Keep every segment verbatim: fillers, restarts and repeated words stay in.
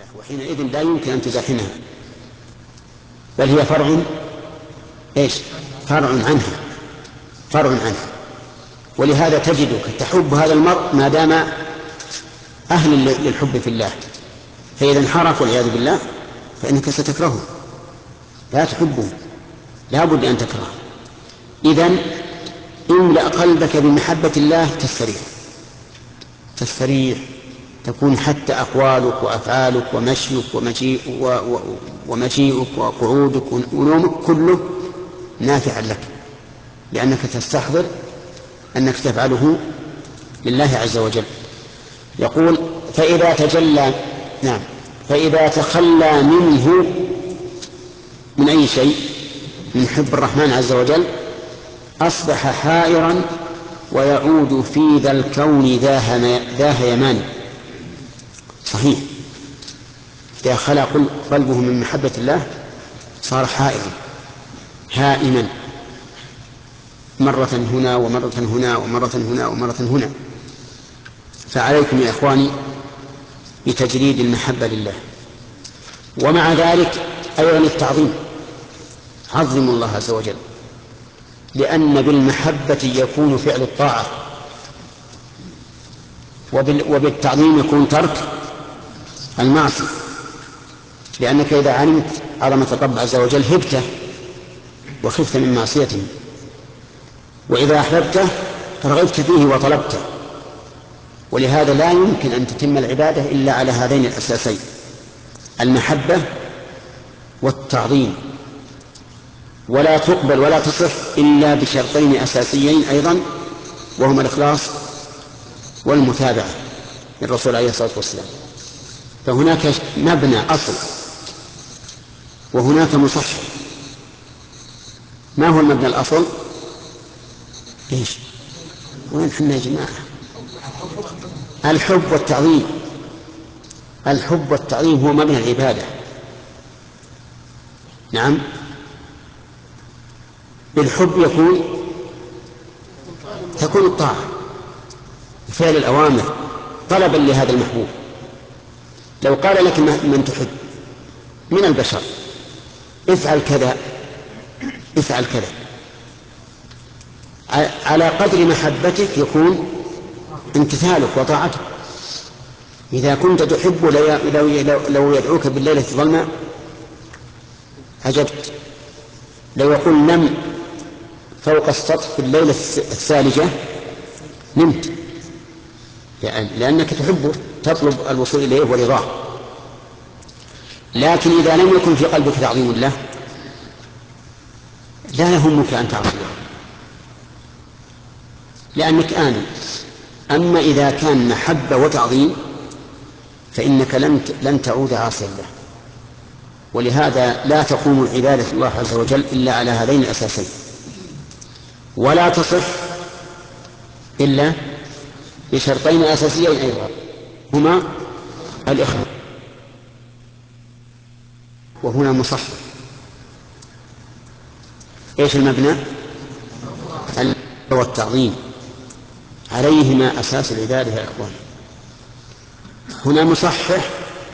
وحينئذ لا يمكن أن تزاحمها، بل هي فرع إيش؟ فرع عنها، فرع عنها. ولهذا تجدك تحب هذا المرء ما دام أهل للحب في الله، فإذا انحرف والعياذ بالله فإنك ستكرهه، لا تحبه، لا بد أن تكرهه. إذن املأ قلبك بمحبة الله تستريح، تستريح، تكون حتى أقوالك وأفعالك ومشيك ومجيء ومجيئك وقعودك ونومك كله نافعا لك، لأنك تستحضر أنك تفعله لله عز وجل. يقول فإذا تجلى نعم فإذا تخلى منه من أي شيء من حب الرحمن عز وجل أصبح حائرا ويعود في ذا الكون ذا هيمان. صحيح، إذا خلى قلبه من محبة الله صار حائرا هائما، مرة هنا ومرة هنا ومرة هنا ومرة هنا. فعليكم يا إخواني بتجريد المحبة لله، ومع ذلك أيضا التعظيم، عظموا الله عز وجل، لأن بالمحبة يكون فعل الطاعة، وبالتعظيم يكون ترك المعصية، لأنك إذا علمت عظمة الرب عز وجل هبته وخفت من معصيته، وإذا أحببته رغبت فيه وطلبته. ولهذا لا يمكن أن تتم العبادة إلا على هذين الأساسين، المحبة والتعظيم، ولا تقبل ولا تصح إلا بشرطين أساسيين أيضا، وهما الإخلاص والمتابعة للرسول عليه الصلاة والسلام. فهناك مبنى أصل وهناك مصحح. ما هو المبنى الأصل؟ إيش؟ وين حنا يا جماعة؟ الحب والتعظيم. الحب والتعظيم هو مبنى العبادة. نعم، بالحب يكون تكون الطاعة، فعل الأوامر طلبا لهذا المحبوب. لو قال لك من تحب من البشر افعل كذا افعل كذا، على قدر محبتك يكون امتثالك وطاعتك. إذا كنت تحب لو يدعوك بالليلة الظلماء عجبت، لو يقول نم فوق السطح في الليلة الثالجة نمت، لأنك تحبه تطلب الوصول إليه ورضاه. لكن إذا لم يكن في قلبك تعظيم الله لا يهمك أن تعصيه، لأنك آمن. أما إذا كان محبة وتعظيم فإنك لن تعود عاصيا له. ولهذا لا تقوم عبادة الله عز وجل إلا على هذين الأساسين، ولا تصح إلا بشرطين أساسيين أيضا، هما الإخلاص وهنا مصحح. إيش المبنى؟ والتعظيم، عليهما أساس العبادة يا إخوان. هنا مصحح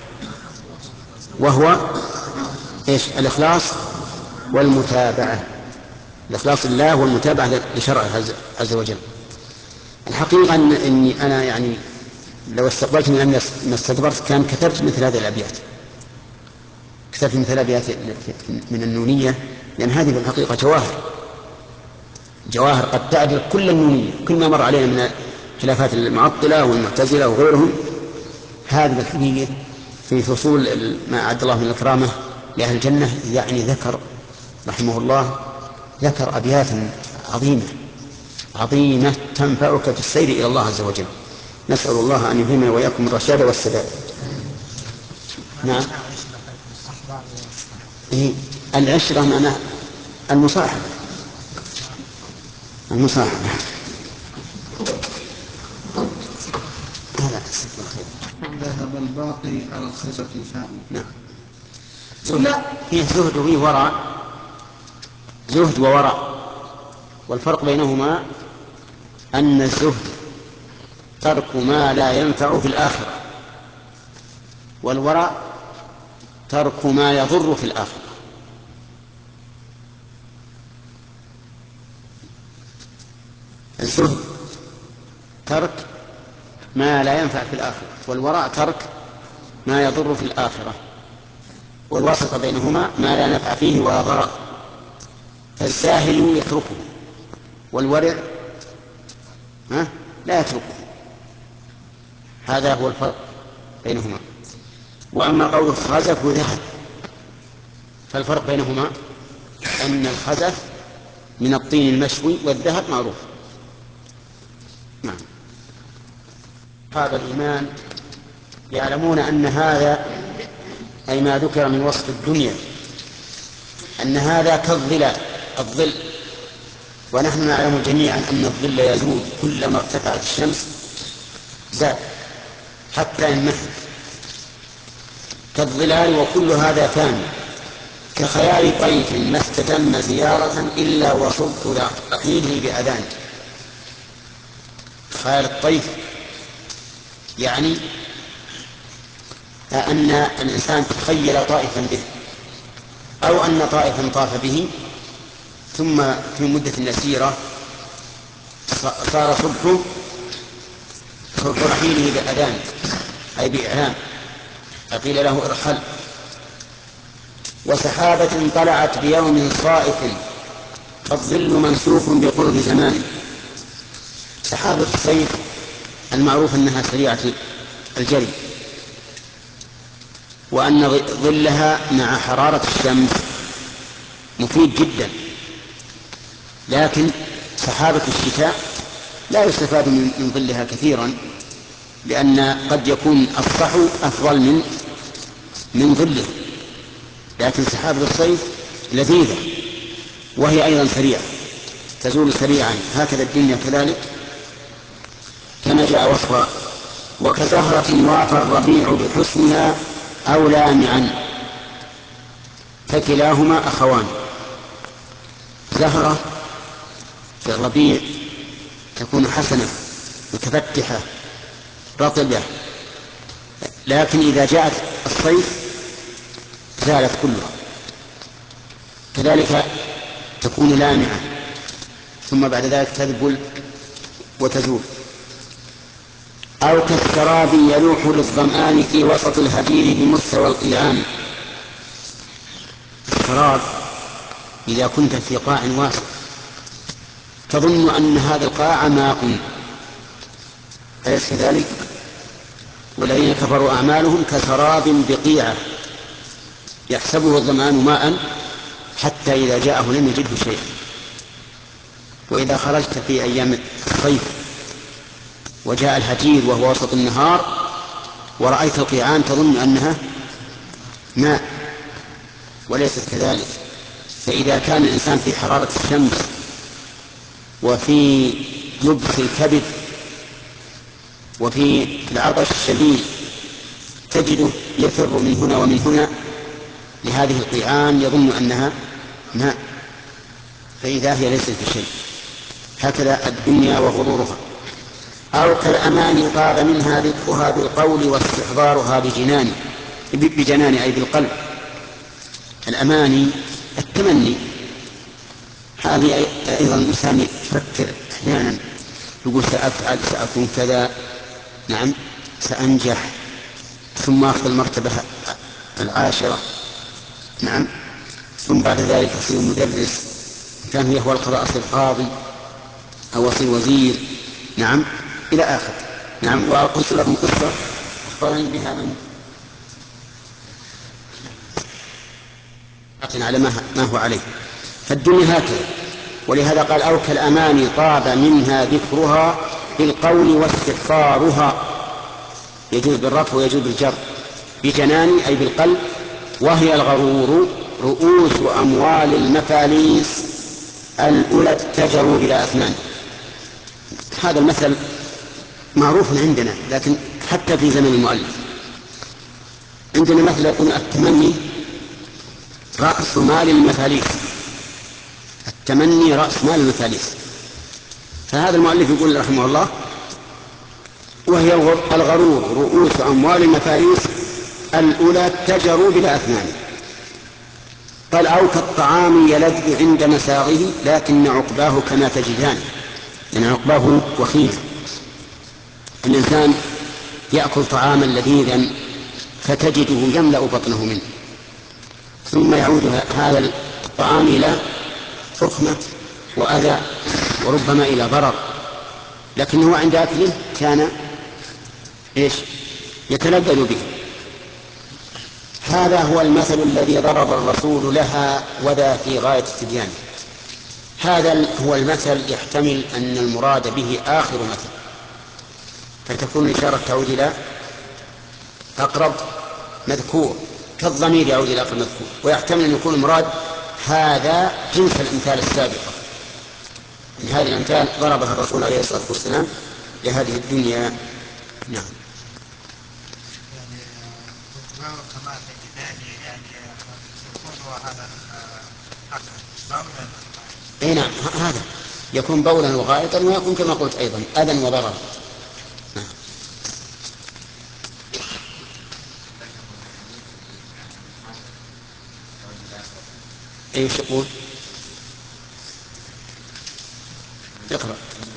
وهو إيش؟ الإخلاص والمتابعة، الإخلاص لله والمتابعة لشرعه عز وجل. الحقيقة أن إني أنا يعني لو استقبلت من أن ما استدبرت كان كتبت مثل هذه الأبيات، كتبت مثل أبيات من النونية، لأن هذه في الحقيقة جواهر جواهر قد تعدل كل النونية، كل ما مر علينا من خلافات المعطلة والمعتزلة وغيرهم. هذا الحقيقة في فصول ما أعد الله من الكرامة لأهل الجنة، يعني ذكر رحمه الله ذكر أبيات عظيمة عظيمة تنفعك في السير إلى الله عز وجل. نسأل الله أن يلهمنا وإياكم الرشاد والسداد. نعم، إيه؟ العشرة معناه المصاحبة، المصاحبة. ذهب الباقي على الخزة الفاني. نعم، فيه زهد وفيه وراء، زهد ووراء، والفرق بينهما أن الزهد ترك ما لا ينفع في الآخرة، والوراء ترك ما يضر في الآخرة. الزهد ترك ما لا ينفع في الآخرة، والوراء ترك ما يضر في الآخرة، والوسط بينهما ما لا نفع فيه ولا ضرر. فالزاهد يتركه، والورع ها لا يتركه. هذا هو الفرق بينهما. وأما قول الخزف ذهب، فالفرق بينهما أن الخزف من الطين المشوي والذهب معروف. نعم. هذا الإيمان يعلمون أن هذا أي ما ذكر من وصف الدنيا أن هذا كالظلال، الظل، ونحن نعلم جميعا أن الظل يزول كلما ارتفعت الشمس زاد حتى ينمحي كالظلال، وكل هذا فاني كخيال طيف ما استتم زيارة إلا وصبت رحيله بأذان. خيال الطيف يعني أن الإنسان تخيل طائفا به، أو أن طائفا طاف به ثم في مدة يسيرة صار صبح صبح رحيله بأذان أي بإعلام، فقيل له ارحل. وسحابة طلعت بيوم صائف فالظل منسوخ بقرب زمان. سحابة الصيف المعروف أنها سريعة الجري، وأن ظلها مع حرارة الشمس مفيد جدا، لكن سحابة الشتاء لا يستفاد من ظلها كثيرا، لأن قد يكون الصحو أفضل من من ظله، لكن سحابة الصيف لذيذة وهي أيضا سريعة تزول سريعا. هكذا الدنيا كذلك كما جاء وصفها. وكزهرة وافى الربيع بحسنها أو لامعا فكلاهما أخوان. زهرة في الربيع تكون حسنة متفتحة رطبة، لكن إذا جاءت الصيف زالت كلها. كذلك تكون لامعة ثم بعد ذلك تذبل وتزول. أو كالسراب يلوح للظمآن في وسط الهدير بمستوى القيعان. السراب إذا كنت في قاع واسع تظن أن هذا القاع ماء، أليس كذلك؟ والذين كفروا أعمالهم كسراب بقيعة يحسبه الظمآن ماء حتى إذا جاءه لم يجده شيئا. وإذا خرجت في أيام الصيف وجاء الهجير وهو وسط النهار ورأيت القيعان تظن أنها ماء، وليست كذلك. فإذا كان الإنسان في حرارة الشمس وفي يبس الكبد وفي العطش الشديد تجده يفر من هنا ومن هنا لهذه القيعان يظن أنها ماء، فإذا هي ليست بشيء. هكذا الدنيا وغرورها. أو كالأماني طاب منها ذكرها بالقول واستحضارها بجنان بجنان أي بالقلب. الأماني التمني، هذه أيضا الإنسان يفكر أحيانا يقول سأفعل سأكون كذا، نعم سأنجح ثم أخذ المرتبة العاشرة، نعم ثم بعد ذلك أصير مدرس، كان يهوى القضاء أصير قاضي أو أصير وزير، نعم إلى آخر. نعم. وأقص لكم قصة أخبرني بها من على ما هو عليه. فالدنيا هكذا. ولهذا قال أو كالأماني طاب منها ذكرها بالقول واستحضارها، يجوز بالرفع ويجوز بالجر. بجنان أي بالقلب. وهي الغرور رؤوس أموال المفاليس الأولى اتجروا إلى أثمان. هذا المثل معروف عندنا، لكن حتى في زمن المؤلف عندنا مثل يقول التمني رأس مال المفاليس. التمني رأس مال المفاليس. فهذا المؤلف يقول رحمه الله وهي الغرور رؤوس أموال المفاليس الأولى اتجروا بلا أثمان. قال أو كالطعام يلذ عند مساغه لكن عقباه كما تجدان، يعني عقباه وخيم. الإنسان يأكل طعاما لذيذا فتجده يملأ بطنه منه، ثم يعود هذا الطعام إلى فخمة وأذى وربما إلى ضرر، لكنه عند أكله كان إيش يتلذذ به. هذا هو المثل الذي ضرب الرسول لها وذا في غاية التبيان. هذا هو المثل يحتمل أن المراد به آخر مثل، فتكون الإشارة تعود إلى أقرب مذكور كالضمير يعود إلى أقرب مذكور، ويحتمل أن يكون المراد هذا جنس الأمثال السابقة. من هذه الأمثال ضربها الرسول عليه الصلاة والسلام لهذه الدنيا. نعم. كما تجدان يعني يكون هذا أكل. اي نعم، هذا يكون بولا وغائطا ويكون كما قلت ايضا اذى وضرر. نعم. ايش يقول؟ اقرأ.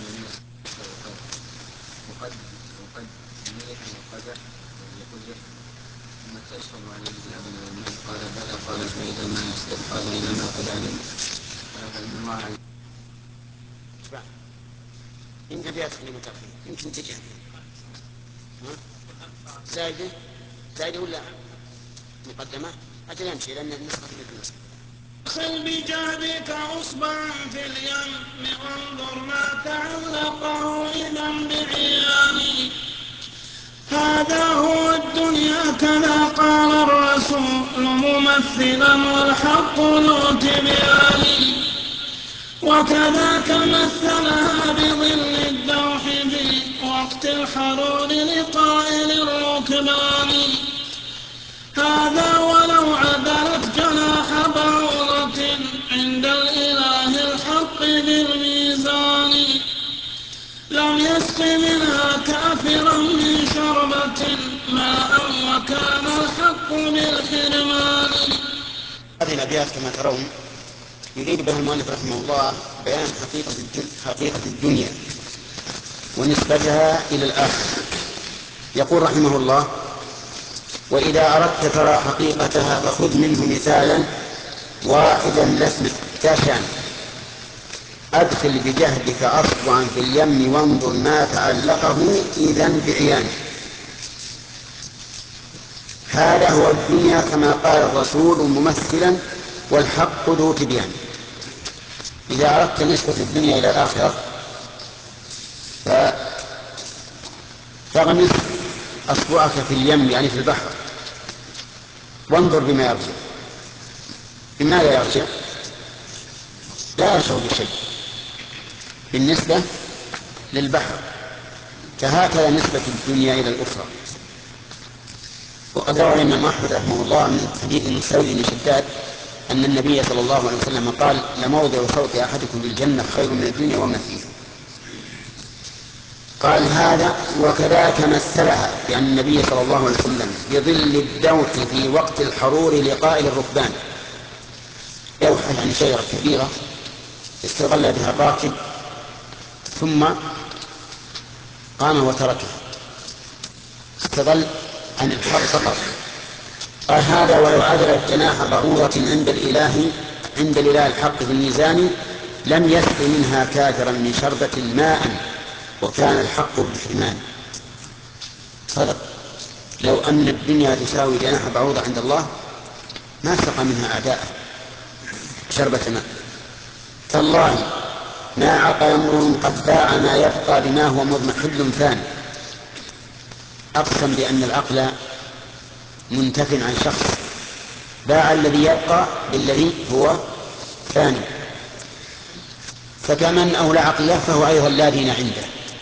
يمكن فيها تقديم وتأخير، يمكن تجي زايدة زايدة ولا مقدمة؟ أجل يمشي لأن النسخة في النسخة. خل بجهدك أصبعا في اليم وانظر ما تعلقه إذا بعياني. هذا هو الدنيا كذا قال الرسول ممثلا والحق ذو تبيان. وكذاك مثلها بظل الدوح في وقت الحرور لقائل الركبان. هذا ولو عدلت جناح بعوضة عند الإله الحق بالميزان. لم يسق منها كافرا من شربة ماء وكان الحق بالحرمان. هذه الأبيات كما ترون يريد بها المؤلف رحمه الله بيان حقيقة حقيقة الدنيا ونسبتها إلى الآخرة. يقول رحمه الله: وإذا أردت ترى حقيقتها فخذ منه مثالا واحدا لسنا تاشان. أدخل بجهدك أصبعا في اليم وانظر ما تعلقه إذا بعيان. هذا هو الدنيا كما قال الرسول ممثلا والحق ذو تبيان. إذا أردت نسبة الدنيا إلى الآخرة فاغمس أصبعك في اليم يعني في البحر وانظر بما يرجع. بماذا يرجع؟ لا يرجع بشيء بالنسبة للبحر، فهكذا نسبة الدنيا إلى الأخرى. وقد روى الإمام أحمد رحمه الله من حديث المستورد بن شداد أن النبي صلى الله عليه وسلم قال: لموضع صوت أحدكم بالجنة خير من الدنيا وما فيها. قال هذا وكذاك مثلها بأن النبي صلى الله عليه وسلم بظل الدوح في وقت الحرور لقائل الركبان. دوحة يعني شجرة كبيرة استظل بها الراكب ثم قام وتركه، استظل عن الحر فقط. قال هذا ولو عدلت جناح بعوضة عند الإله عند الإله الحق في الميزان لم يسق منها كافرا من شربة ماء وكان الحق بالحرمان. صدق. لو أن الدنيا تساوي جناح بعوضة عند الله ما سقى منها أعداء شربة ماء. تالله ما عقل امرؤ قد باع ما يبقى بما هو مضمحل ثاني. أقسم بأن العقل منتف عن شخص، باع الذي يبقى بالذي هو ثاني، فكمن أولى عقله فهو أيضا لا دين عنده.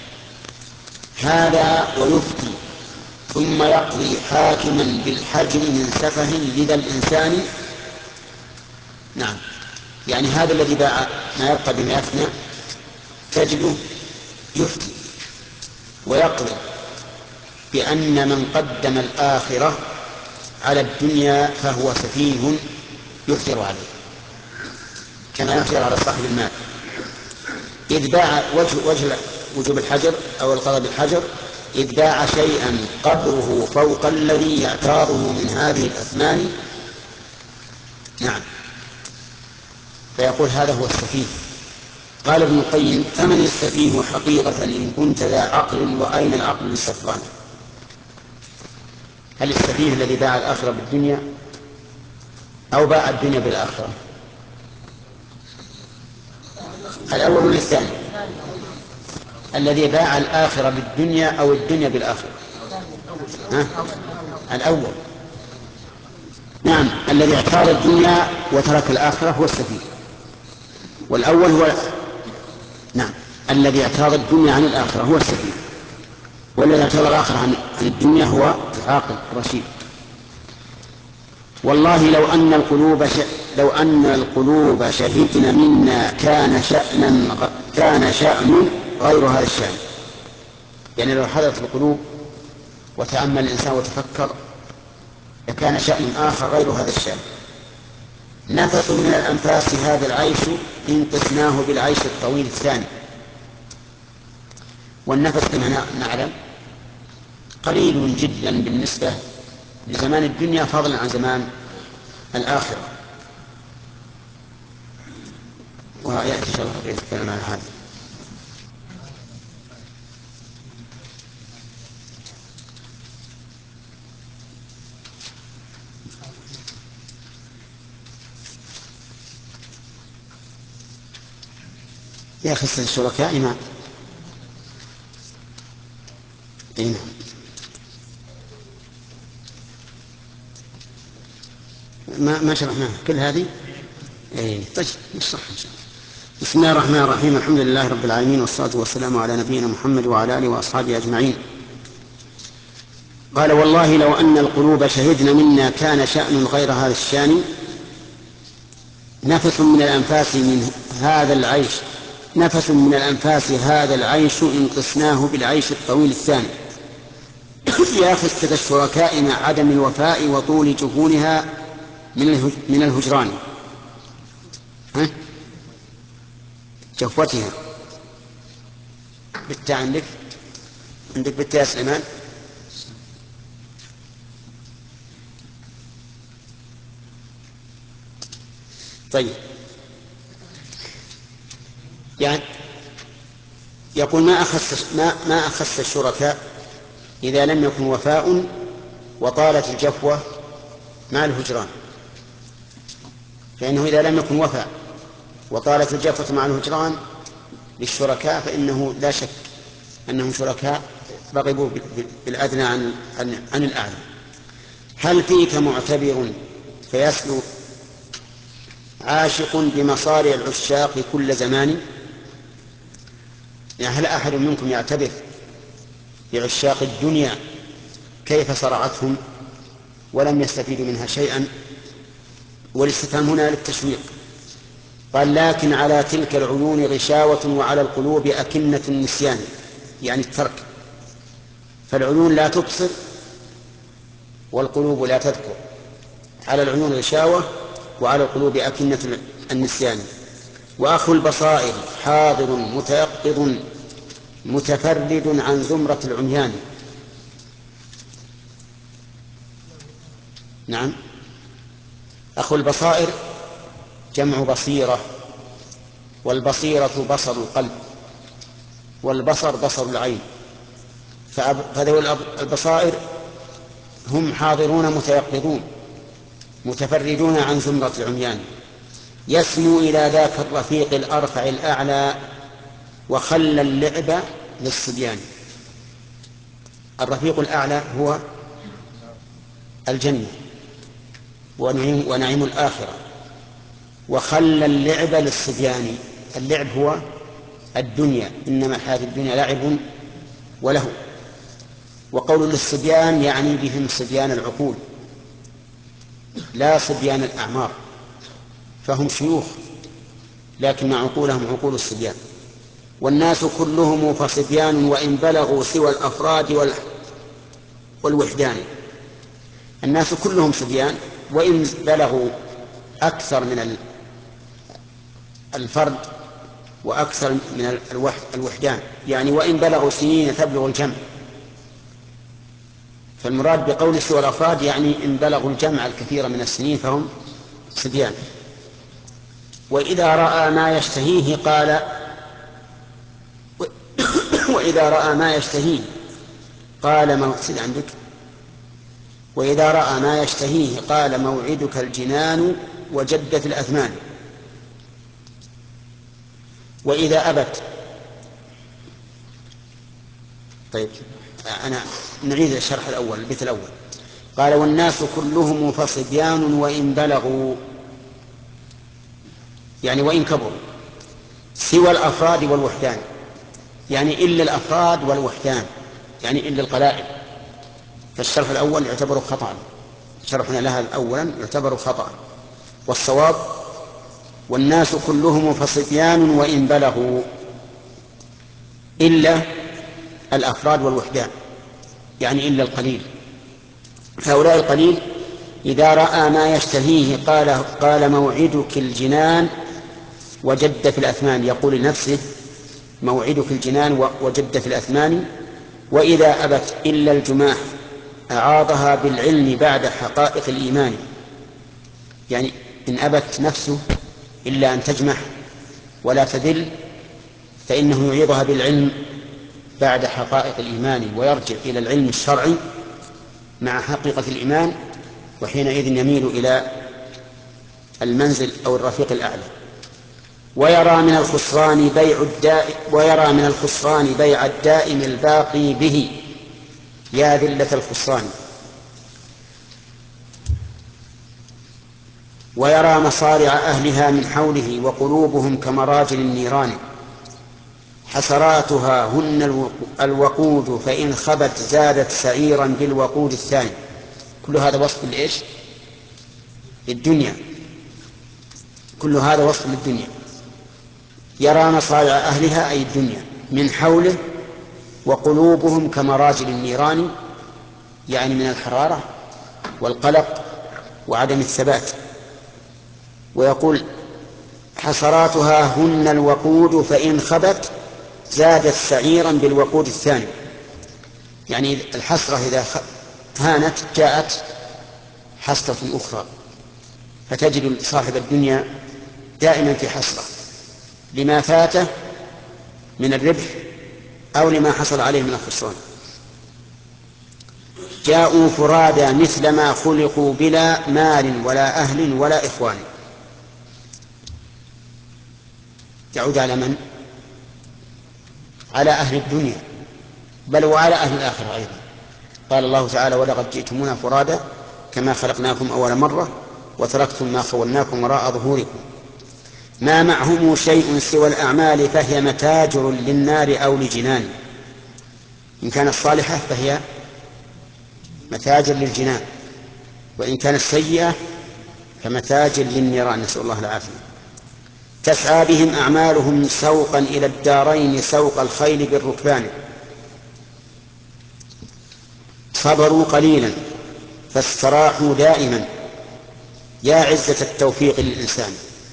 هذا ويفتي ثم يقضي حاكما بالحجر من سفه لذا الإنسان. نعم، يعني هذا الذي باع ما يبقى بما يفنى تجده يفتي ويقضي بأن من قدم الآخرة على الدنيا فهو سفيه يحجر عليه كما يحجر على صاحب المال. إذ باع وجه, وجه وجوب الحجر أو القضاء بالحجر إذ باع شيئا قدره فوق الذي يعتاضه من هذه الأثمان. نعم، فيقول هذا هو السفيه. قال ابن القيم: فمن السفيه حقيقة إن كنت ذا عقل، وأين العقل للسفران؟ هل السفيه الذي باع الآخرة بالدنيا أو باع الدنيا بالآخرة؟ الأول ولا الثاني؟ الذي باع الآخرة بالدنيا أو الدنيا بالآخرة؟ ها؟ الأول. نعم، الذي اعتاض الدنيا وترك الآخرة هو السفيه، والأول هو نعم الذي اعتاض الدنيا عن الآخرة هو السفيه، والذي اعتاض الآخرة عن الدنيا هو العاقل الرشيد. والله لو أن القلوب ش... لو أن القلوب شهدن منا كان شأنا كان شأن غير هذا الشأن. يعني لو حدثت القلوب وتأمل الإنسان وتفكر لكان شأن آخر غير هذا الشأن. نفس من الأنفاس هذا العيش إن قسناه بالعيش الطويل الثاني. والنفس كما نعلم قليل جدا بالنسبة لزمان الدنيا فضلا عن زمان الآخرة. ويأتي إن شاء الله يتكلم عن هذا. يا خسر الشركاء ما إيه ما ما شرحناها كل هذه. إيه طيب مش صح إن شاء الله. بسم الله الرحمن الرحيم. الحمد لله رب العالمين، والصلاة والسلام على نبينا محمد وعلى آله وأصحابه أجمعين. قال: والله لو أن القلوب شهدن منا كان شأن غير هذا الشان. نفس من الأنفاس من هذا العيش نفس من الأنفاس هذا العيش إن قسناه بالعيش الطويل الثاني. يا خسة الشركاء مع عدم الوفاء وطول جفونها من الهجران. ها؟ جفوتها بالتاء عندك عندك بالتاء يا سليمان. طيب، يعني يقول ما أخص ما ما أخص الشركاء إذا لم يكن وفاء وطالت الجفوة مع الهجران. فإنه إذا لم يكن وفاء وطالت الجفوة مع الهجران للشركاء فإنه لا شك أنهم شركاء رغبوا بالأدنى عن عن الأعلى. هل فيك معتبر فيسلو عاشق بمصارع العشاق كل زمان؟ يعني هل أحد منكم يعتبر بعشاق الدنيا كيف صرعتهم ولم يستفيدوا منها شيئا؟ والاستفهام هنا للتشويق. قال: لكن على تلك العيون غشاوة وعلى القلوب أكنة النسيان، يعني الترك. فالعيون لا تبصر والقلوب لا تذكر. على العيون غشاوة وعلى القلوب أكنة النسيان. وأخو البصائر حاضر متيقظ متفرد عن زمرة العميان. نعم، أخو البصائر جمع بصيرة، والبصيرة بصر القلب، والبصر بصر العين. فذوي البصائر هم حاضرون متيقظون متفردون عن زمرة العميان. يسمو إلى ذاك الرفيق الأرفع الأعلى وخلى اللعب للصبيان. الرفيق الأعلى هو الجنة ونعيم, ونعيم الآخرة. وخلى اللعب للصبيان، اللعب هو الدنيا، إنما الحياة الدنيا لعب وله. وقول للصبيان يعني بهم صبيان العقول لا صبيان الأعمار، فهم شيوخ لكن عقولهم عقول الصبيان. والناس كلهم فصبيان وإن بلغوا سوى الأفراد والوحدان. الناس كلهم صبيان وإن بلغوا أكثر من الفرد وأكثر من الوحدان، يعني وإن بلغوا سنين تبلغ الجمع. فالمراد بقول سوى الأفراد يعني إن بلغوا الجمع الكثير من السنين فهم صبيان. وإذا رأى ما يشتهيه قال وإذا رأى ما يشتهيه قال موعد عندك وإذا رأى ما يشتهيه قال موعدك الجنان وجدت الأثمان. وإذا أبت. طيب أنا نعيد الشرح الأول البيت الأول. قال والناس كلهم فصبيان وإن بلغوا، يعني وإن كبروا، سوى الأفراد والوحدان، يعني إلا الأفراد والوحدان، يعني إلا القلائل. فالشرح الأول يعتبر خطأ، شرحنا لها أولا يعتبر خطأ، والصواب والناس كلهم فصبيان وإن بلغوا إلا الأفراد والوحدان، يعني إلا القليل. هؤلاء القليل إذا رأى ما يشتهيه قال قال موعدك الجنان وجد في الأثمان، يقول لنفسه موعدك الجنان وجد في الأثمان. وإذا أبت إلا الجماح أعاضها بالعلم بعد حقائق الإيمان، يعني إن أبت نفسه إلا أن تجمح ولا تذل فإنه يعيضها بالعلم بعد حقائق الإيمان، ويرجع إلى العلم الشرعي مع حقيقة الإيمان، وحينئذ يميل إلى المنزل أو الرفيق الأعلى. ويرى من الخسران بيع الدائم ويرى من الخسران بيع الدائم الباقي به، يا ذلة الخسران. ويرى مصارع أهلها من حوله وقلوبهم كمراجل النيران، حسراتها هن الوقود فإن خبت زادت سعيرا بالوقود الثاني. كل هذا وصف لإيش؟ للدنيا، كل هذا وصف للدنيا. يرى مصارع أهلها أي الدنيا من حوله وقلوبهم كمراجل النيران، يعني من الحرارة والقلق وعدم الثبات. ويقول حسراتها هن الوقود فإن خبت زادت سعيرا بالوقود الثاني، يعني الحسرة إذا هانت جاءت حسرة أخرى، فتجد صاحب الدنيا دائما في حسرة لما فاته من الربح أو لما حصل عليه من الخسران. جاءوا فرادى مثلما خلقوا بلا مال ولا أهل ولا إخوان. تعود على من؟ على أهل الدنيا، بل وعلى أهل الآخرة أيضا. قال الله تعالى ولقد جئتمونا فرادا كما خلقناكم أول مرة وتركتم ما خولناكم وراء ظهوركم. ما معهم شيء سوى الأعمال فهي متاجر للنار أو لجنان. إن كانت صالحة فهي متاجر للجنان، وإن كانت سيئة فمتاجر للنيران، نسأل الله العافية. تسعى بهم أعمالهم سوقا إلى الدارين سوق الخيل بالركبان. صبروا قليلا فاستراحوا دائما، يا عزة التوفيق للإنسان.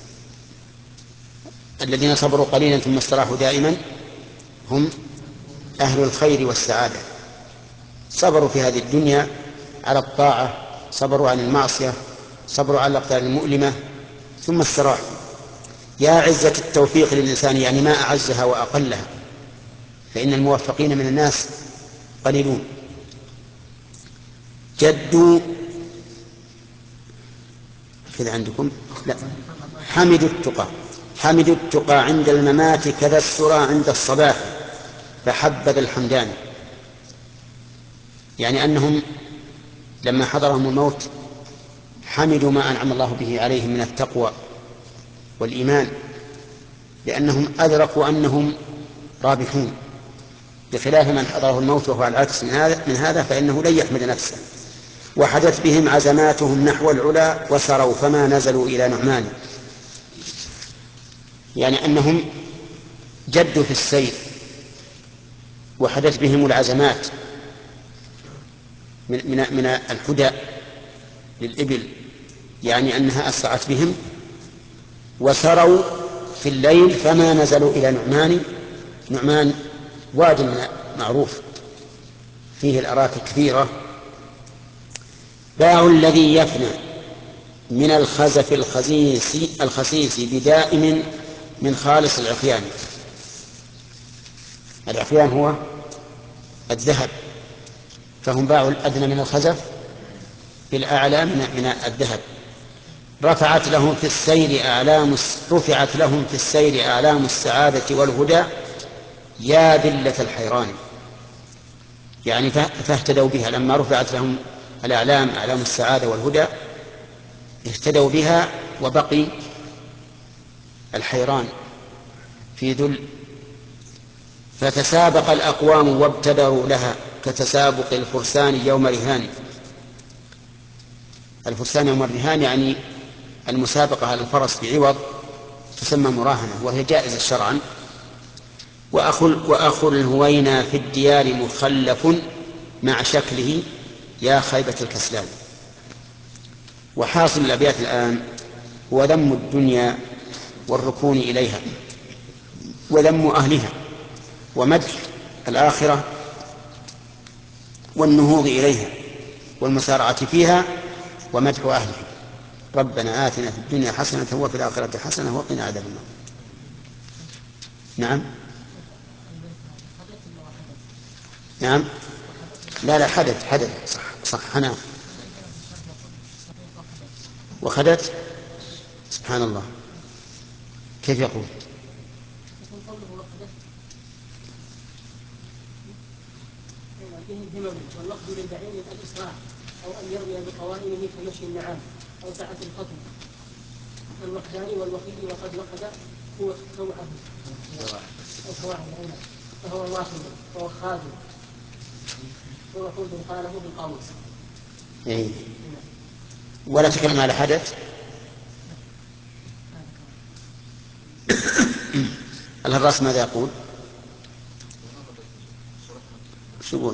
الذين صبروا قليلا ثم استراحوا دائما هم أهل الخير والسعادة. صبروا في هذه الدنيا على الطاعة، صبروا عن المعصية، صبروا على الأقدار المؤلمة ثم استراحوا. يا عزة التوفيق للإنسان، يعني ما أعزها وأقلها، فإن الموفقين من الناس قليلون. جدوا كذا عندكم لا حمدوا التقى حمدوا التقى عند الممات كذا السرى عند الصباح فحبذ الحمدان، يعني أنهم لما حضرهم الموت حمدوا ما أنعم الله به عليهم من التقوى والإيمان، لأنهم أدركوا أنهم رابحون، بخلاف من حضره الموت وهو على العكس من هذا, من هذا فإنه لن يحمد نفسه. وحدث بهم عزماتهم نحو العلا وسروا فما نزلوا إلى نعمان، يعني أنهم جدوا في السير وحدث بهم العزمات من, من, من الهدى للإبل، يعني أنها أسرعت بهم وسروا في الليل فما نزلوا إلى نعمان. نعمان واد معروف فيه الأراك كثيرة. باع الذي يفنى من الخزف الخسيس الخسيس بدائم من خالص العفيان. العفيان هو الذهب، فهم باعوا الأدنى من الخزف بالأعلى من الذهب. رفعت لهم في السير أعلام رفعت لهم في السير أعلام السعادة والهدى يا ذلة الحيران، يعني فاهتدوا بها. لما رفعت لهم الأعلام أعلام السعادة والهدى اهتدوا بها، وبقي الحيران في ذل. فتسابق الأقوام وابتدروا لها كتسابق الفرسان يوم رهان. الفرسان يوم الرهان يعني المسابقة على الفرس بعوض تسمى مراهنة، وهي جائزة شرعا. وأخو الهوينا في الديار مخلف مع شكله يا خيبة الكسلان. وحاصل الأبيات الآن هو ذم الدنيا والركون إليها وذم أهلها، ومدح الآخرة والنهوض إليها والمسارعة فيها، ومدح أهلها. ربنا آتنا في الدنيا حسنة وفي الآخرة حسنة وقنا عذاب النار. نعم نعم لا لا حدث حدث صح صح نعم. وخدت سبحان الله كيف يقول؟ والوقت للبعير الإسراع أو أن يرمي بقوائمه كمشي النعام أو سعة الخطم. الوقدان والوقيد وقد وقد هو كوعه أو كوعه فهو واحد فهو خادم هو خلد قاله بالقول. إيه. ولا تكلم على حدث. الهراس ماذا يقول؟ شو يقول؟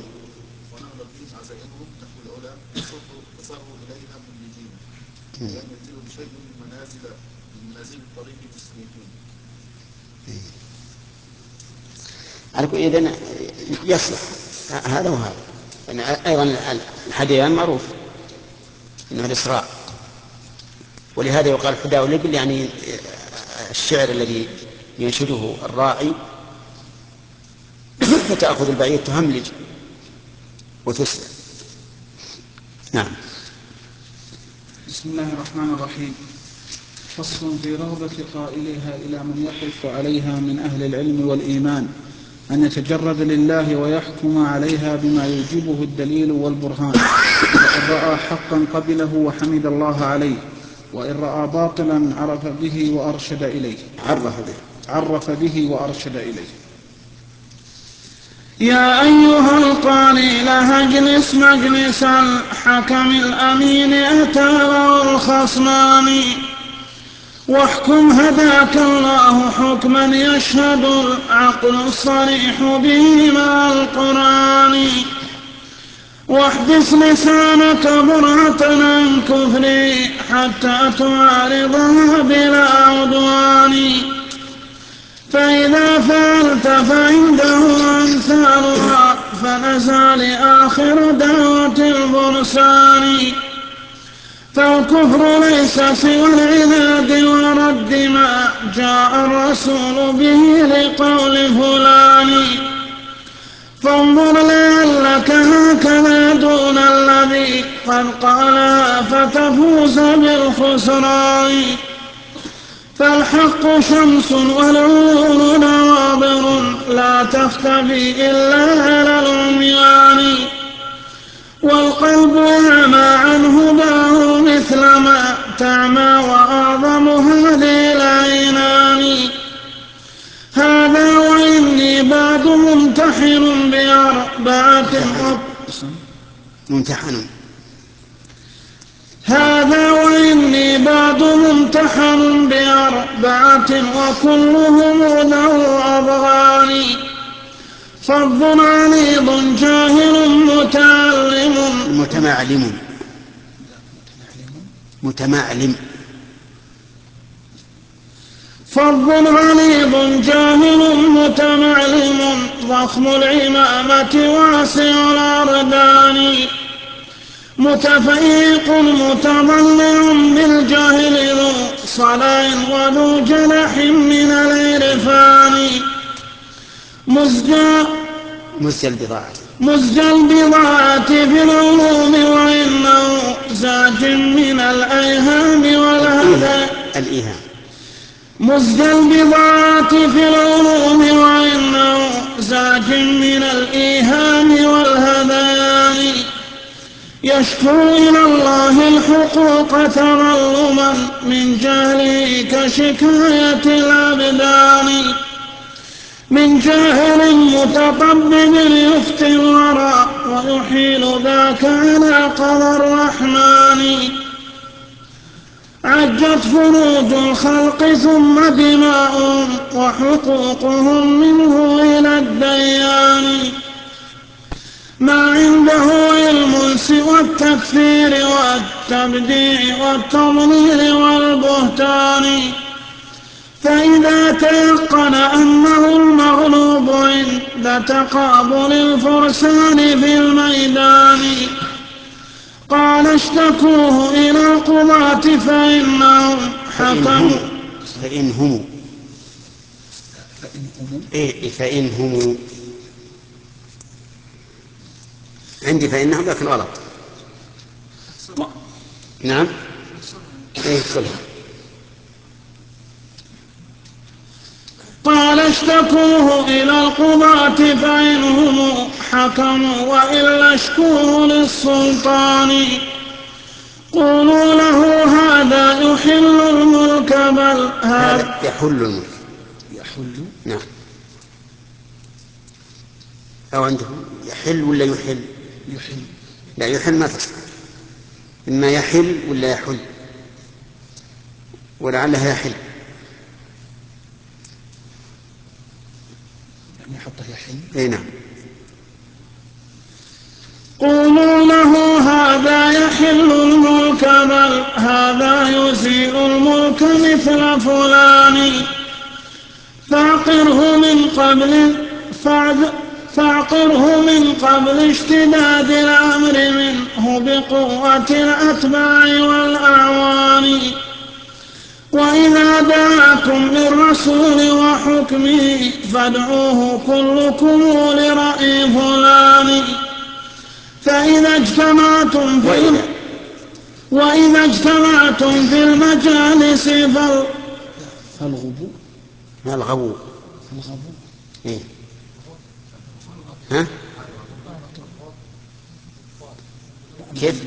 إذن يصلح هذا وهذا. يعني أيضا الحديان معروف إنه الإسراع، ولهذا يقال حداء الإبل، يعني الشعر الذي ينشده الراعي فتأخذ البعير تهملج وتسرع. نعم. بسم الله الرحمن الرحيم. فصل في رغبة قائلها إلى من يقف عليها من أهل العلم والإيمان أن يتجرد لله ويحكم عليها بما يوجبه الدليل والبرهان. فإن رأى حقا قبله وحمد الله عليه، وإن رأى باطلا عرف به وأرشد إليه عرف به عرف به وأرشد إليه. يا أيها القارئ لها اجلس مجلس الحكم الأمين ائتاه الخصمان، واحكم هداك الله حكما يشهد العقل الصريح به مع القرآن. واحبس لسانك برهة عن كفري حتى تعارضها بلا عدوان، فإذا فعلت فعنده أمثالها فنزال آخر دعوة البرسان. فالكفر ليس سوى العناد ورد ما جاء الرسول به لقول فلان، فانظر لعلك هكذا دون الذي قد قالها فتفوز بالخسران. فالحق شمس والعيون نواظر لا تختفي إلا على العميان، والقلب يعمى عن هداه مثلما تعمى وأعظم هذه العينان. هذا وإني بعد ممتحن بأربعة ممتحن هذا وإني بعد ممتحن بأربعة وكلهم له أبغان. فظ عريض جاهل متعلم متمعلم متمعلم. فظ غليظ جاهل متمعلم ضخم العمامة واسع الأردان متفيق متضلع بالجاهل ذو صلاء وذو جنح من العرفان مزجى مزجى البضاعة مزجى البضاعة في العلوم وإنه زاج من الأيهام والهدى الإيهام مزجى البضاعة في العلوم وإنه زاج من الإيهام والهذيان يشكو إلى الله الحقوق تظلما من جهله كشكاية الأبدان من جاهل متطبب يفتي الورى ويحيل ذاك على قضى الرحمن عجت فروج الخلق ثم دماء وحقوقهم منه إلى الديان ما عنده علم سوى التكفير والتبديع والتضليل والبهتان فإذا تيقن أنه المغلوب عند تقابل الفرسان في الميدان قال اشتكوه إلى القضاة فإنهم حكموا فإنهم إيه فإنهم عندي فإنهم لكن غلط. نعم إيه صلح. قال اشتكوه إلى القضاة فإنهم حكموا وإلا اشكوه للسلطان قولوا له هذا يحل الملك بل هذا يحل الملك يحل نعم أو عندهم يحل ولا يحل يحل لا يحل ما تصح إما يحل ولا يحل ولعلها يحل يعني يحطه يحل اي نعم. قولوا له هذا يحل الملك بل هذا يزيل الملك مثل فلان فاعقره من قبل فاعقره من قبل اشتداد الأمر منه بقوة الأتباع والأعوان وإذا دعاكم للرسول وحكمه فادعوه كلكم لرأي فلان فإذا اجتمعتم في وإذا, وإذا اجتمعتم في المجالس فال فالغبو الغبو الغبو إيه؟ ها كيف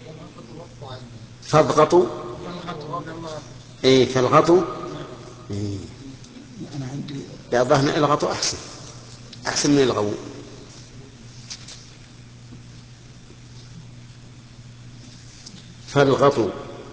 فاضغطوا ايه فالغطوا إيه. أنا عندي لا ظهر الغطوا أحسن أحسن من الغبو. فالغطوا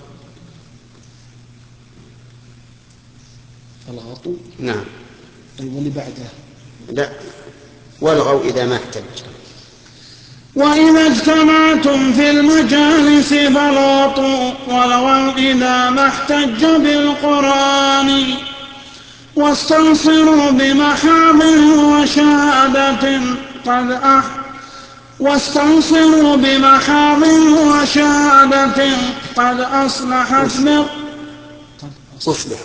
الغطو نعم واللي بعده لا والغوا إذا ما احتج. وإذا اجتمعتم في المجالس فالغطوا والغوا إذا ما احتج بالقرآن واستنصروا بمحاض وشهادة قد أح واستنصروا بمحاض وشهادة قد أصلحت من أصلحت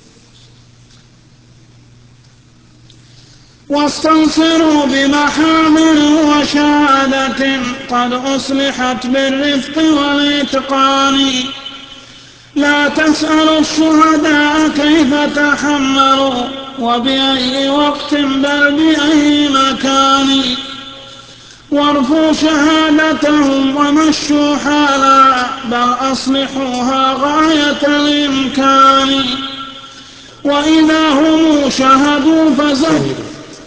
واستنصروا بمحاض وشهادة قد أصلحت بالرفق والإتقان لا تسألوا الشهداء كيف تحملوا وبأي وقت بل بأي مكان وارفوا شهادتهم ومشوا حالا بل أصلحوها غاية الإمكان وإذا هم شهدوا فزكوا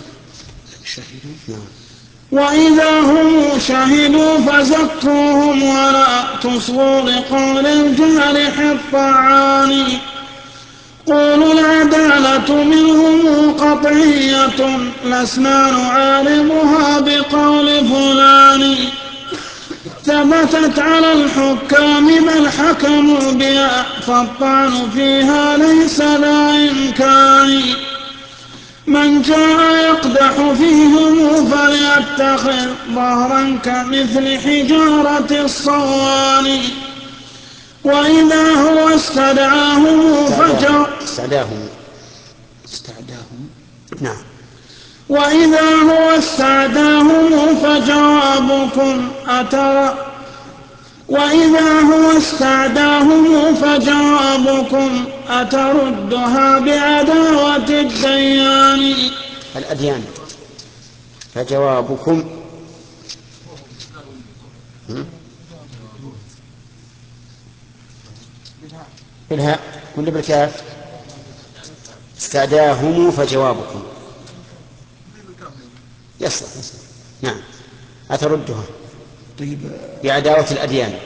وإذا هم شهدوا فزكوهم ولا تصغوا لقول الجارح الطعان قولوا العدالة منهم قطعية لسنا نعارضها بقول فلان ثبتت على الحكام بل حكموا بها فالطعن فيها ليس ذا إمكان من جاء يقدح فيهم فليتخذ ظهرا كمثل حجارة الصوان وإذا هو استدعاهم فجاء استعداهم استعداهم نعم وإذا هو استعداهم فجوابكم أترى وإذا هو استعداهم فجوابكم أتردها بعداوة الديان الأديان فجوابكم بالهاء كل بالكاف استعداهم فجوابكم يصلح يصلح نعم أتردها طيب بعداوة الأديان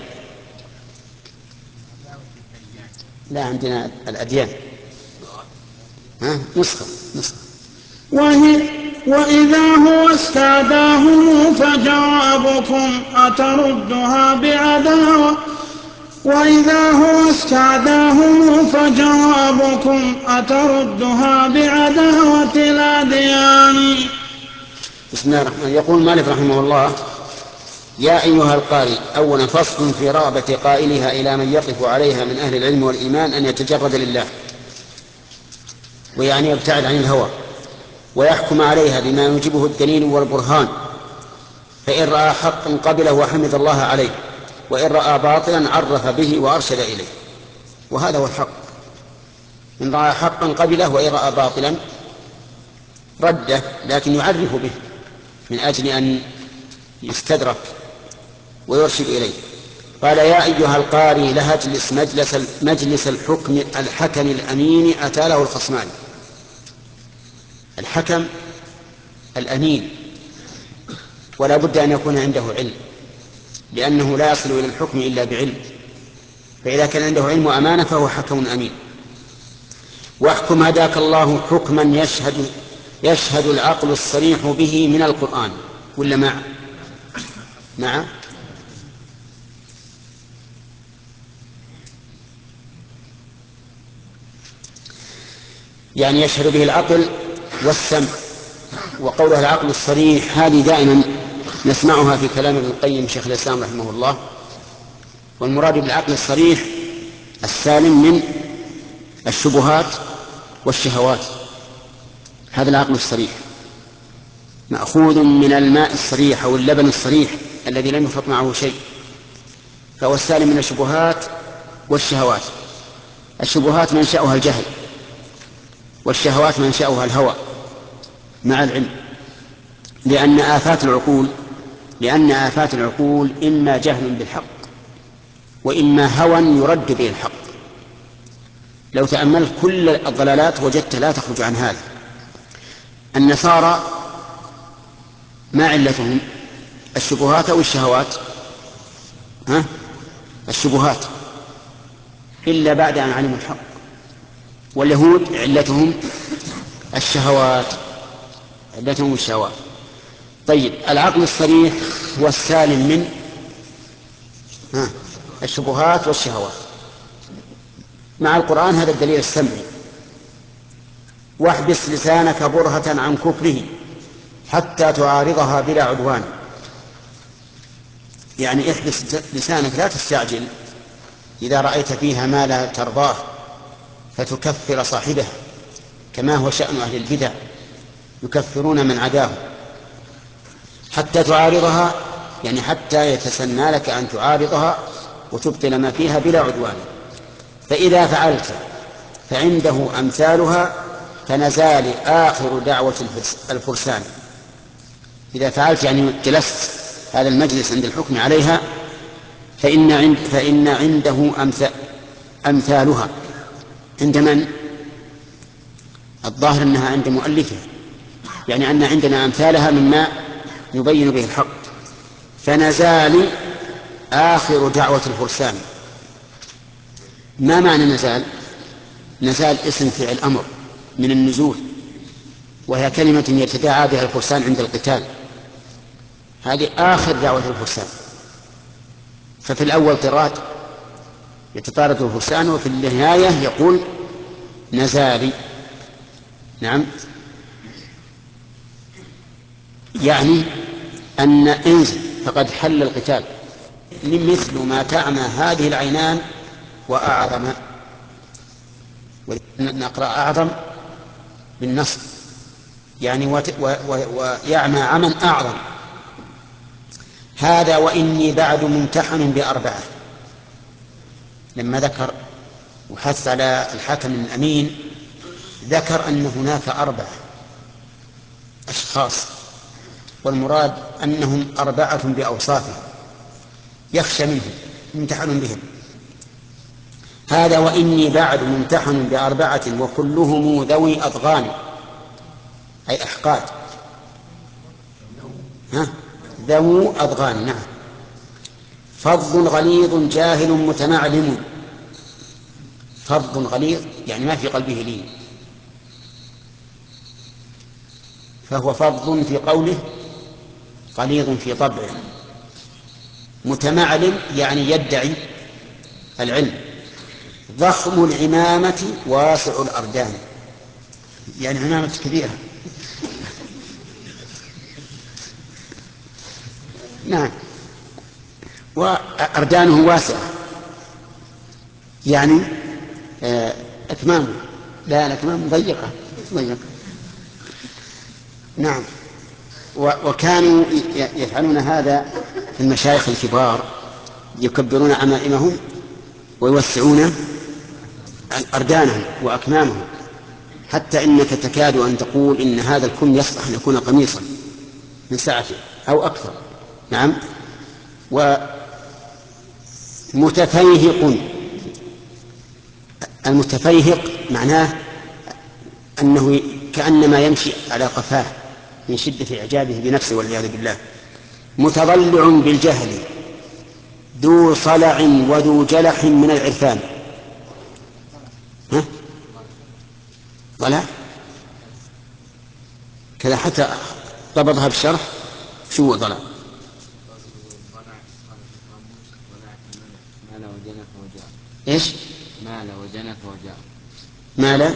لا عندنا الأديان ها نسخة نسخة وهي وإذا هو استعداهم فجوابكم أتردها بعداوة وإذا هو استعداهم فجوابكم أتردها بعداوة الأديان. بسم الله الرحمن الرحيم. يقول مالك رحمه الله: يا أيها القارئ، أولا فصل في رغبة قائلها إلى من يقف عليها من أهل العلم والإيمان أن يتجرد لله، ويعني يبتعد عن الهوى ويحكم عليها بما يوجبه الدليل والبرهان، فإن رأى حقا قبله وحمد الله عليه، وإن رأى باطلا عرف به وأرشد إليه. وهذا هو الحق، إن رأى حقا قبله وإن رأى باطلا رده، لكن يعرف به من أجل أن يستدرك ويرشد إليه. قال: يا أيها القاري لا تجلس مجلس, مجلس الحكم الحكم الأمين أتى له الخصمان. الحكم الأمين ولا بد أن يكون عنده علم، لأنه لا يصل إلى الحكم إلا بعلم، فإذا كان عنده علم وأمانة فهو حكم أمين. واحكم هداك الله حكما يشهد, يشهد العقل الصريح به من القرآن. ولا مع مع يعني يشهد به العقل والسمع. وقولها العقل الصريح هذه دائما نسمعها في كلام ابن القيم شيخ الإسلام رحمه الله، والمراد بالعقل الصريح السالم من الشبهات والشهوات. هذا العقل الصريح مأخوذ من الماء الصريح أو اللبن الصريح الذي لم يخلط معه شيء، فهو السالم من الشبهات والشهوات. الشبهات منشأها الجهل، والشهوات منشأها الهوى مع العلم، لأن آفات العقول لأن آفات العقول إما جهل بالحق وإما هوى يرد به الحق. لو تأملت كل الضلالات وجدت لا تخرج عن هذا. النصارى ما علتهم؟ الشبهات أو الشهوات؟ ها؟ الشبهات، إلا بعد أن علموا الحق. واليهود علتهم الشهوات علتهم الشهوات. طيب، العقل الصريح هو السالم من ها الشبهات والشهوات. مع القرآن هذا الدليل السمعي: واحبس لسانك برهة عن كفره حتى تعارضها بلا عدوان. يعني احبس لسانك، لا تستعجل إذا رأيت فيها ما لا ترضاه فتكفر صاحبه، كما هو شأن أهل البدع، يكفرون من عداه. حتى تعارضها يعني حتى يتسنى لك أن تعارضها وتبطل ما فيها بلا عدوان. فإذا فعلت فعنده أمثالها فنزال آخر دعوة الفرسان. إذا فعلت يعني جلست هذا المجلس عند الحكم عليها فإن, عند فإن عنده أمثالها. عند من؟ الظاهر أنها عند مؤلفه، يعني أن عندنا أمثالها مما يبين به الحق. فنزال آخر دعوة الفرسان. ما معنى نزال؟ نزال اسم فعل أمر من النزول، وهي كلمة يتداعى بها الفرسان عند القتال. هذه آخر دعوة الفرسان. ففي الأول طراد يتطارد الفرسان، وفي النهاية يقول نزالي. نعم، يعني أن انزل فقد حل القتال، مثل ما تعمى هذه العينان وأعظم، ونقرأ أعظم بالنصب يعني ويعمى عمى أعظم. هذا وإني بعد ممتحن بأربعة، لما ذكر وحث على الحاكم الأمين ذكر أن هناك أربعة أشخاص، والمراد أنهم أربعة بأوصافهم يخشى منهم ممتحن بهم. هذا وإني بعد ممتحن بأربعة وكلهم ذوي أضغان، أي أحقاد، ها؟ ذو أضغان. نعم. فظ غليظ جاهل متمعلم. فظ غليظ يعني ما في قلبه لين، فهو فظ في قوله غليظ في طبعه. متمعلم يعني يدعي العلم. ضخم العمامة واسع الأردان، يعني عمامة كبيرة. نعم. وأردانه واسعة يعني أكمامه، لا الأكمام ضيقة ضيقة. نعم. وكانوا يفعلون هذا في المشايخ الكبار، يكبرون عمائمهم ويوسعون أردانهم وأكمامهم، حتى إنك تكاد أن تقول إن هذا الكم يصلح أن يكون قميصا من سعته أو أكثر. نعم. ومتفيهق. المتفيهق معناه أنه كأنما يمشي على قفاه من شدة إعجابه بنفسه والعياذ بالله. متضلع بالجهل ذو صلع وذو جلح من العرفان. ها؟ ضلع كذا حتى ضبطها بالشرح. شو ضلع؟ ايش؟ مال وجنف وجاء. مال.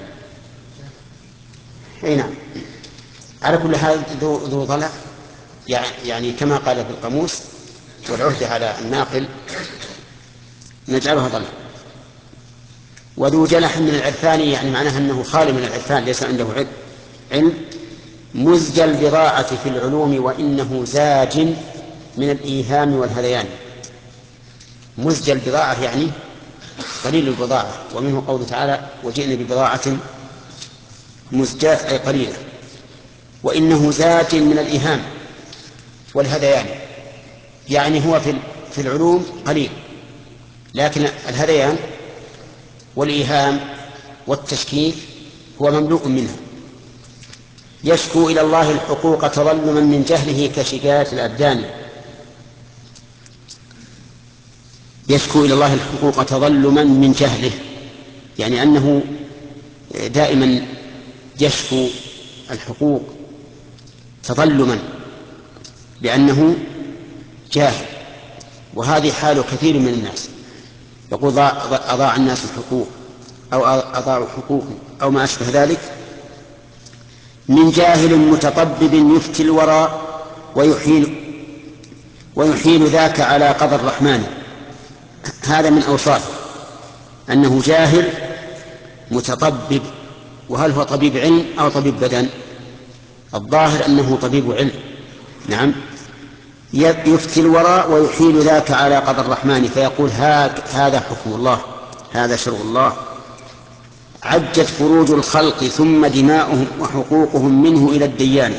اي نعم. على كل حال ذو ذو ضلع يعني كما قال في القاموس، والعهد على الناقل نجعلها ضلع. وذو جلح من العرفان يعني معناه أنه خالي من العرفان، ليس عنده علم. مزج البضاعة في العلوم وإنه زاج من الإيهام والهذيان. مزج البضاعة يعني قليل البضاعة، ومنه قوله تعالى وجئنا ببضاعة مزجاة أي قليلة. وإنه زاج من الإيهام والهذيان، يعني هو في العلوم قليل، لكن الهذيان والإيهام والتشكيك هو مملوء منها. يشكو إلى الله الحقوق تظلما من جهله كشكاية الأبدان. يشكو إلى الله الحقوق تظلما من جهله، يعني أنه دائما يشكو الحقوق تظلما لأنه جاهل. وهذه حال كثير من الناس، يقول أضاع الناس الحقوق أو أضاعوا حقوق أو ما أشبه ذلك. من جاهل متطبب يفتي الورى ويحيل ويحيل ذاك على قدر الرحمن. هذا من أوصافه أنه جاهل متطبب. وهل هو طبيب علم أو طبيب بدن؟ الظاهر أنه طبيب علم. نعم. يفتي الورى ويحيل ذاك على قدر الرحمن، فيقول هذا حكم الله، هذا شرع الله. عجت فروج الخلق ثم دماؤهم وحقوقهم منه إلى الديان.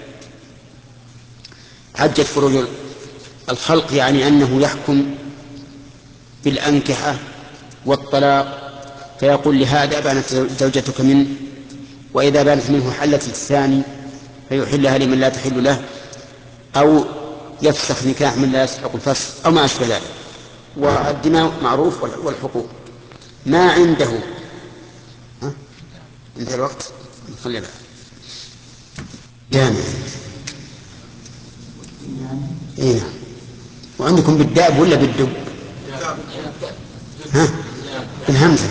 عجت فروج الخلق يعني أنه يحكم بالأنكحة والطلاق، فيقول لهذا بانت زوجتك منه، وإذا بانت منه حلت الثاني فيحلها لمن لا تحل له، أو يفسخ نكاح من لا يستحق الفسخ أو ما أشبه ذلك. والدماء معروف والحقوق ما عنده. ها؟ انتهى الوقت، نخلي بقى جامع. إيه. وعندكم بالداب ولا بالدب؟ ها؟ بالهمزة.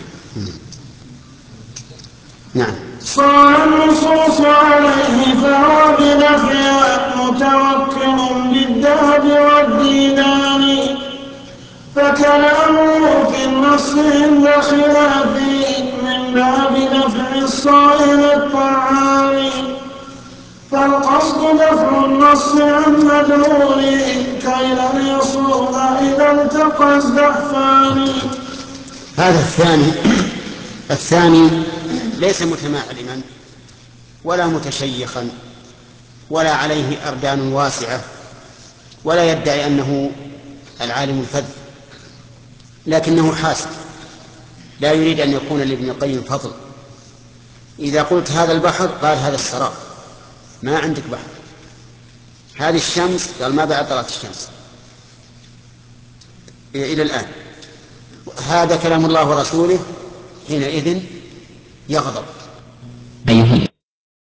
نعم. صار النصوص عليه فهو بنفيها متوكل بالذهب والدينار، فكلامه في النص عند خلافه من باب نفع الصائم الطعام، فالقصد دفع النص عن مدلوله كي لن يصوم إذا التقى الزحفان. هذا الثاني الثاني ليس متمعلما ولا متشيخا ولا عليه أردان واسعة ولا يدعي أنه العالم الفذ، لكنه حاسد لا يريد أن يكون لابن القيم فضل. إذا قلت هذا البحر قال هذا السراب، ما عندك بحر. هذه الشمس قال ما بعد طلعت الشمس إلى الآن. هذا كلام الله ورسوله، حينئذ يغضب. أيها